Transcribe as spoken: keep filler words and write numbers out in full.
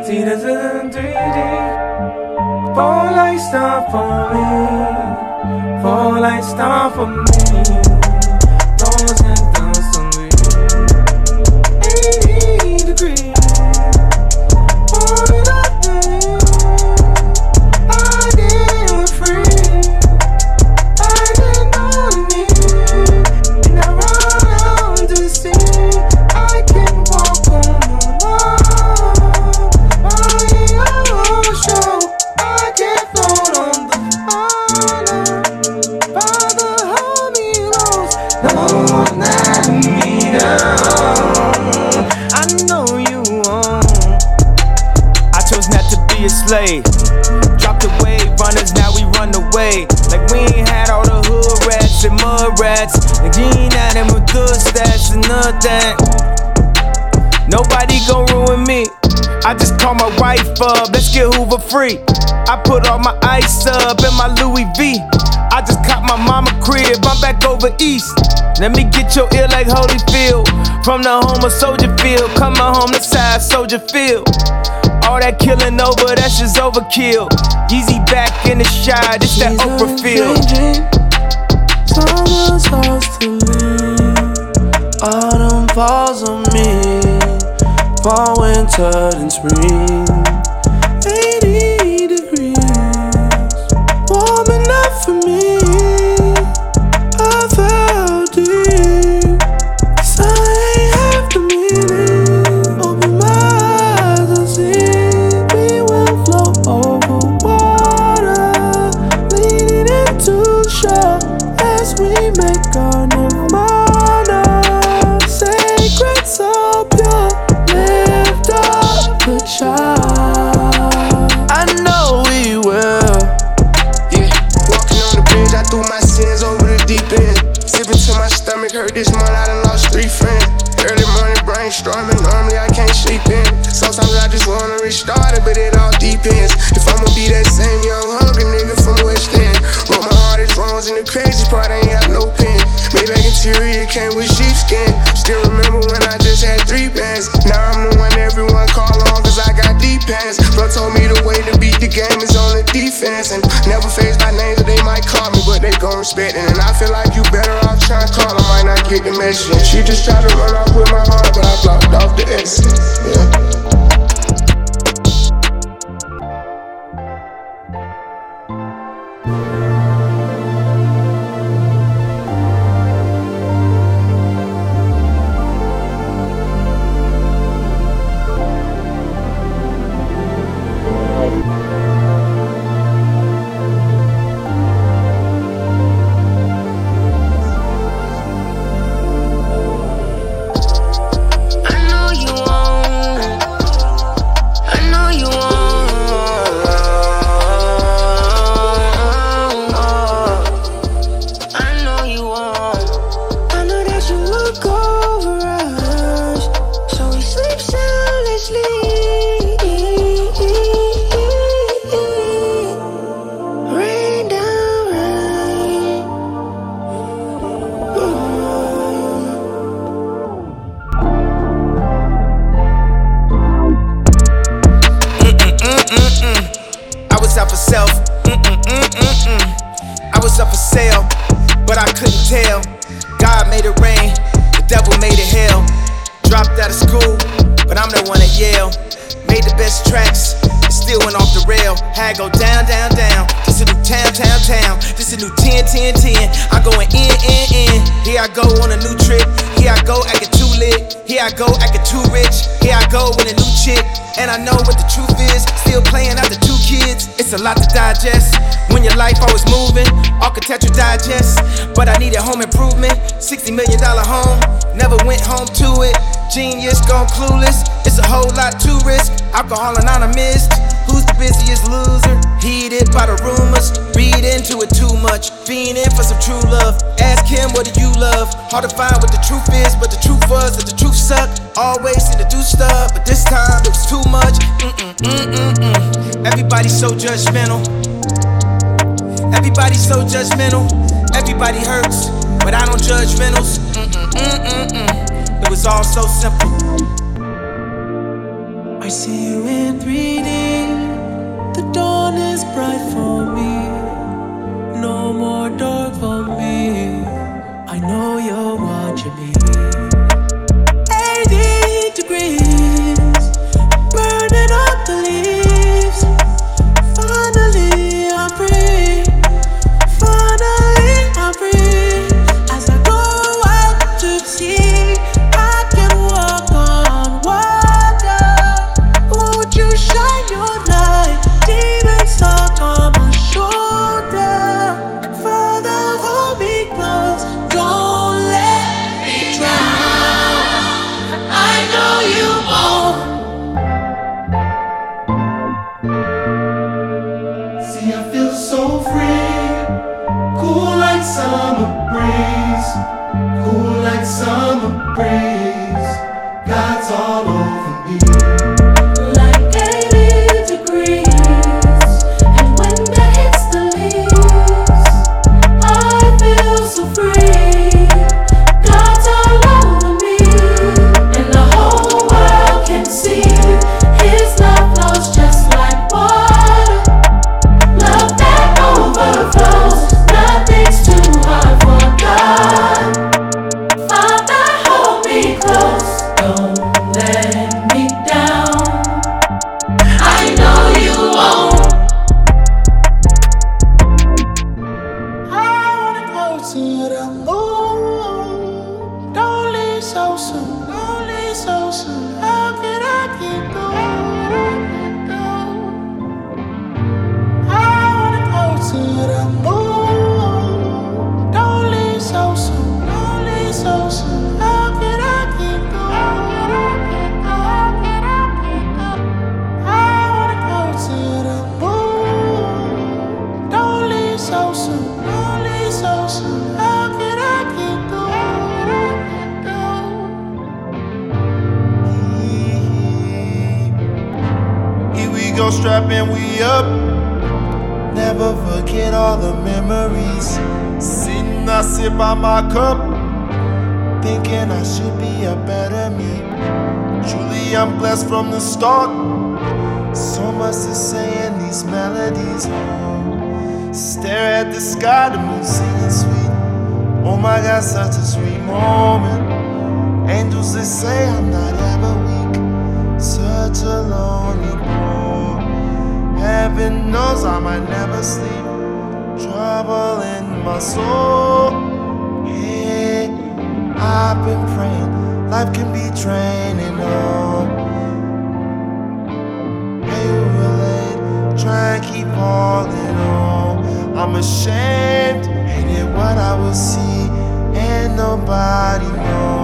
See, this isn't three D. Four lights stop for me. Four lights stop for me. Doors and doors to me. eighty degrees. What I do, I did free. I didn't know me. And I run out to the sea. I can walk on the water. I am show. I can float on the water. Father, hold me close. No one let me down. I know you won't. I chose not to be a slave. Dropped the wave runners, now we run away. Like we ain't had all the hood rats and mud rats. Like you ain't had them with good stats and nothing. Nobody gon' ruin me. I just call my wife up, let's get Hoover free. I put all my ice up in my Louis V. I just caught my mama crib, I'm back over east. Let me get your ear like Holyfield. From the home of Soldier Field, coming home to side Soldier Field. All that killing over, that's just overkill. Yeezy back in the shot, it's that Oprah feel. Summer's starts to leave, autumn falls on me, fall, winter, and spring. eighty degrees, warm enough for me. I fell deep, so I ain't have to meaning. Open my eyes and see, we will float over water, leaning into shore as we make our nirvana. Sacred, so pure, lift up the child. I know we will. Yeah, walking on the bridge, I threw my sins over the deep end. Sipping till my stomach hurt this month, I done lost three friends. Early morning brainstorming, normally I can't sleep in. Sometimes I just wanna restart it, but it all depends. If I'ma be that same young hungry nigga from West End. Wrote my hardest wrongs, and the crazy part, I ain't have no pen. Maybach interior came with sheepskin. Still remember when I just had three bands. Now I'm the one everyone call on, cause I got deep pants. Bro told me the way to beat the game is on the defense. And never faced by names that they might call me, but they gon' respect it. And I feel like you better off trying to call, I might not get the message. And she just tried to run off with my heart, but I blocked off the exit. Yeah. But I needed home improvement, sixty million dollar home, never went home to it. Genius gone clueless, it's a whole lot to risk. Alcohol anonymous, who's the busiest loser? Heated by the rumors, read into it too much. Fiending for some true love, ask him what do you love? Hard to find what the truth is, but the truth was that the truth sucked. Always seem to do stuff, but this time it was too much. Mm-mm, mm-mm, mm. Everybody's so judgmental. Everybody's so judgmental. Everybody hurts, but I don't judge mentals. Mm-mm, mm-mm, mm. It was all so simple. I see you in three D. The dawn is bright for me. No more dark for me. I know you're watching me. eighty degrees, burning up the leaves. Finally I'm free. Finally I'm free. As I go out to sea, I can walk on water. Won't you shine your light? Demons stuck on my shoulder. Father, hold me close. Don't let me drown. I know you won't. See, I feel so free, cool like summer breeze, cool like summer breeze. God's all over me. Like eighty degrees, and when that hits the leaves, I feel so free. God's all over me, and the whole world can see His love flows just like water. Love that overflows, nothing's too hard for God. Father, hold me close, don't let me down. I know you won't. I wanna go to the moon. Don't leave so soon, don't leave so soon. How can I keep going? I wanna go to the moon. Don't leave so soon, don't leave so soon. How can I keep going? I wanna go to the moon. Don't leave so soon, don't leave so soon. How can I keep going? Here we go, strapping we up. Never forget all the memories. Sitting, I sip on my cup, thinking I should be a better me. Truly, I'm blessed from the start. So much to say in these melodies. Oh, stare at the sky, the moon singing sweet. Oh my God, such a sweet moment. Angels, they say I'm not ever weak. Such a lonely boy. Heaven knows I might never sleep. Trouble in my soul. Hey, I've been praying. Life can be draining. Oh, hey, you relate. Try and keep holding on. I'm ashamed. Hated what I will see, and nobody knows.